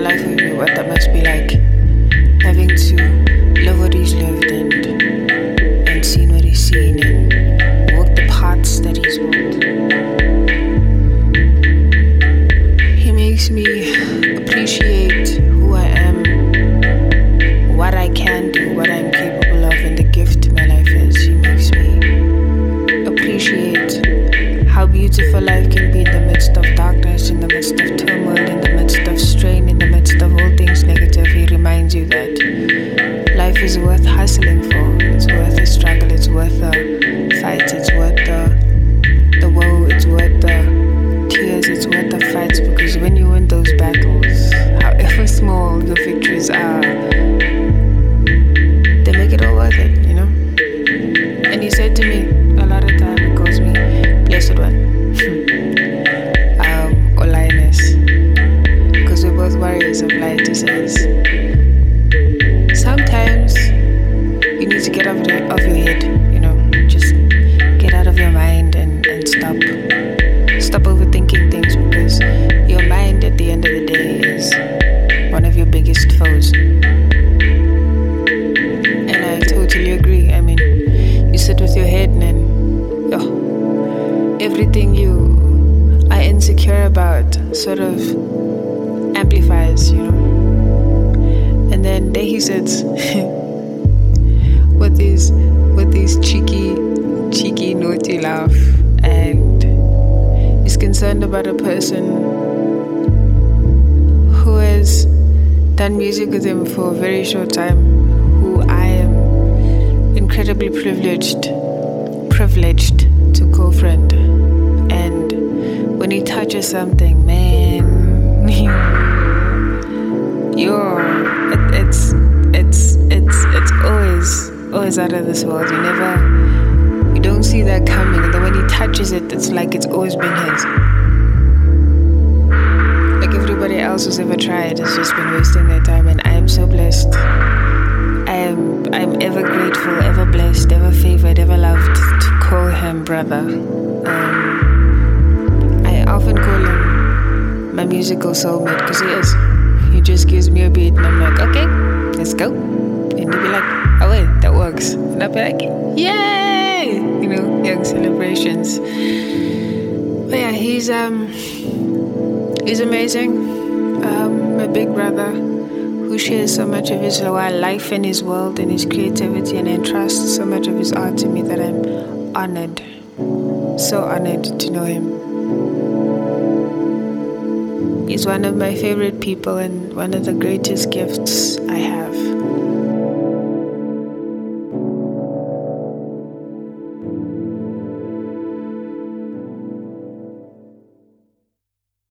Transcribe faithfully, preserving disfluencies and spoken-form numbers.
life with me, what that must be like. Having to live what he's lived and and seen what he's seen and walk the paths that he's walked. He makes me appreciate who I am, what I can do, what I'm capable of, and the gift my life is. He makes me appreciate how beautiful life can be in the midst of darkness, in the midst of turmoil, in the midst of strain, in the midst of all things negative. He reminds you that life is worth hustling for. It's worth the struggle. It's worth the fight. It's worth the the woe. It's worth the tears. It's worth the fights, because when you win those battles, however small your victories are, they make it all worth it, you know. And he said to me a lot of time, he calls me blessed one, um, or lioness, because we're both warriors of light. He says, sometimes you need to get off, the, off your head, you know, just get out of your mind and, and stop. Stop overthinking things, because your mind at the end of the day is one of your biggest foes. And I totally agree. I mean, you sit with your head and then oh, everything you are insecure about sort of amplifies, you know. And then there he sits with his with his cheeky, cheeky, naughty laugh, and is concerned about a person who has done music with him for a very short time, who I am incredibly privileged, privileged to co-friend. And when he touches something, man, you're, it, it's, it's, it's, it's always, always out of this world. You never, you don't see that coming. And then when he touches it, it's like it's always been his. Like everybody else who's ever tried has just been wasting their time. And I am so blessed. I am, I'm ever grateful, ever blessed, ever favored, ever loved to call him brother. Um, I often call him my musical soulmate, because he is. He just gives me a beat and I'm like, okay, let's go. And he'll be like, oh wait, that works. And I'll be like, yay! You know, young celebrations. But yeah, he's um he's amazing. Um, my big brother, who shares so much of his life and his world and his creativity, and entrusts so much of his art to me that I'm honored, so honored to know him. He's one of my favorite people and one of the greatest gifts I have.